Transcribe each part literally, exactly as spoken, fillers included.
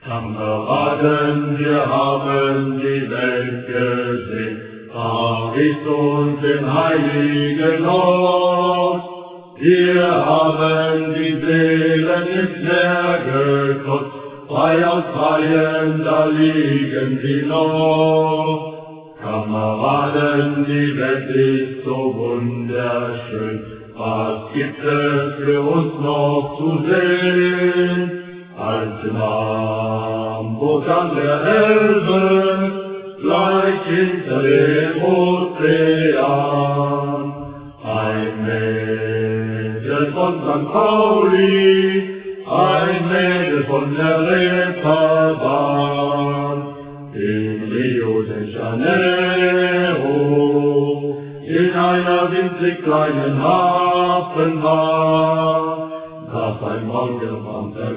Kameraden, wir haben die Welt gesehen, da ist uns im heiligen Ort. Wir haben die Seelen ins Meer gekotzt, frei aus Freien, da liegen sie noch. Kameraden, die Welt ist so wunderschön, was gibt es für uns noch zu sehen? Als Hamburg an der Elbe, gleich hinter dem Ozean, ein Mädel von Sankt Pauli, ein Mädel von der Reeperbahn, in Rio de Janeiro, in einer winzig kleinen Hafenbar, saß ein braungebrannter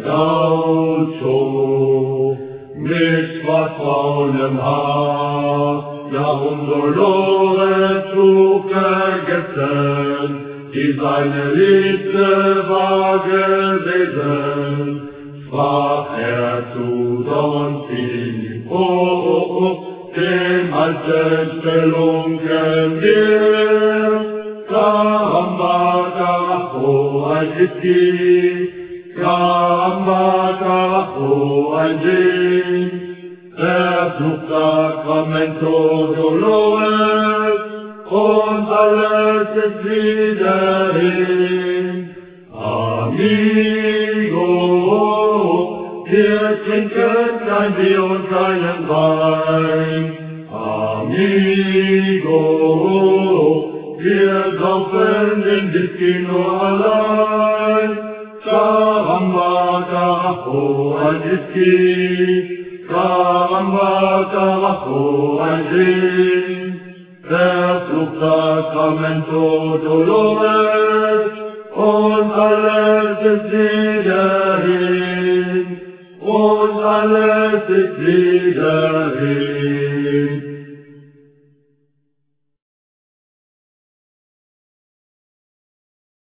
Gaucho mit schwarzbraunem Haar, ja um Dolores zu vergessen, die seine Liebe war gewesen, sprach er zu Don Filipo, dem alten Spelunken Bier. Caramba, carajo, ein Whisky, Caramba, carajo, ein Gin, verflucht Sacramento Dolores, und alles ist wieder hin. Amigo, wir trinken kein Bier und keinen Wein. Amigo, wir saufen den Whisky nur allein. Caramba, carajo, ein Whisky, Caramba, carajo, ein Gin, verflucht Sacramento Dolores, und alles ist wieder hin, und alles ist wieder hin.